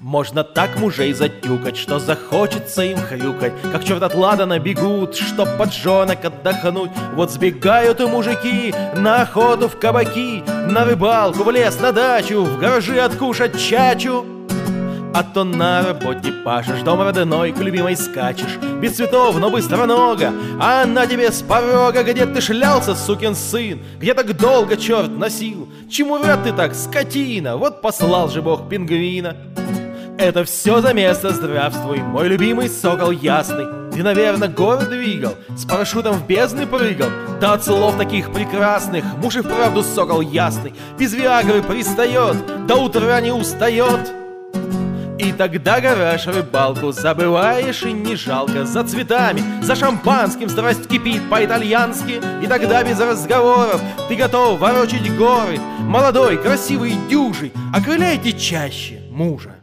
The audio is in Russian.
Можно так мужей затюкать, что захочется им хрюкать, как черт от ладана бегут, чтоб под жонок отдохнуть. Вот сбегают и мужики на охоту в кабаки, на рыбалку, в лес, на дачу, в гаражи откушать чачу. А то на работе пашешь, дом родной, к любимой скачешь, без цветов, но быстронога, а она тебе с порога: где ты шлялся, сукин сын, где так долго черт носил, чему рад ты так, скотина, вот послал же Бог пингвина. Это все за место здравствуй, мой любимый сокол ясный. Ты, наверное, горы двигал, с парашютом в бездны прыгал. Да от слов таких прекрасных муж и вправду сокол ясный. Без виагры пристает, до утра не устает. И тогда гараж, рыбалку забываешь, и не жалко. За цветами, за шампанским страсть кипит по-итальянски. И тогда без разговоров ты готов ворочить горы. Молодой, красивый, дюжий, окрыляйте чаще мужа.